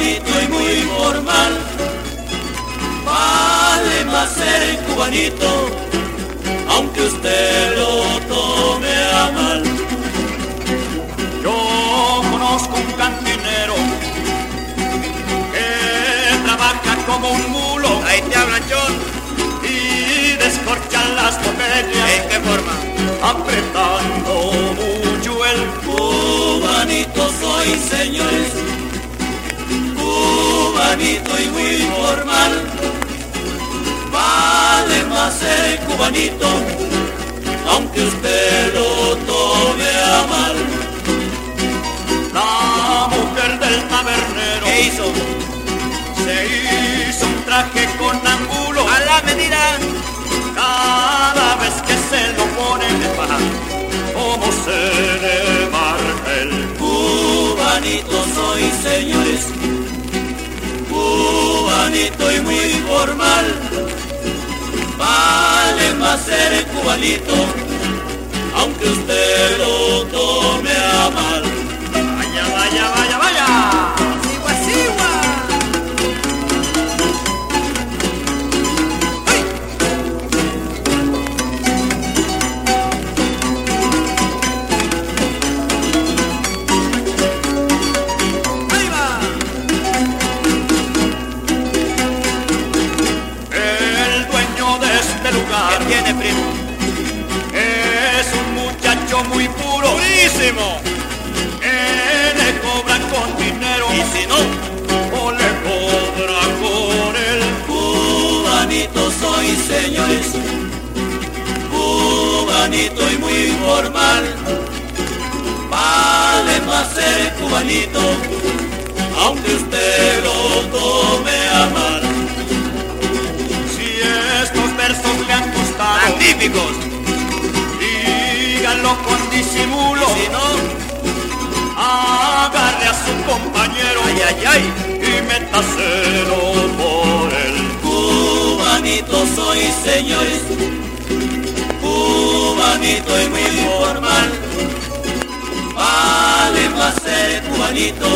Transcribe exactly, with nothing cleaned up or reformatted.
cubanito y muy formal. Vale más ser cubanito, aunque usted lo tome a mal. Yo conozco un cantinero que trabaja como un mulo. Ahí te hablan, John. Y descorchan las botellas. ¿En qué forma? Apretando mucho el cubanito soy, señores, cubanito y muy formal. Vale más ser cubanito, aunque usted lo tome a mal. La mujer del tabernero, ¿qué hizo? Se hizo un traje con ángulo a la medida. Cada vez que se lo pone, como se le marca el cubanito soy, señores, cubanito y muy formal. Vale más ser cubanito, aunque usted lo tome a mal. Vaya, vaya, vaya, vaya. Sigua, sigua. ¿Qué tiene, primo? Es un muchacho muy puro, purísimo. Él le cobra con dinero, y si no, o le cobra con el cubanito soy, señores, cubanito y muy formal. Vale más ser cubanito, aunque usted lo tome a mal. Estos versos le han gustado, magníficos, díganlo con disimulo. Y si no, agarre a su compañero, ay, ay, ay, y métaselo por el cubanito soy, señores, cubanito y muy formal. Vale más ser cubanito,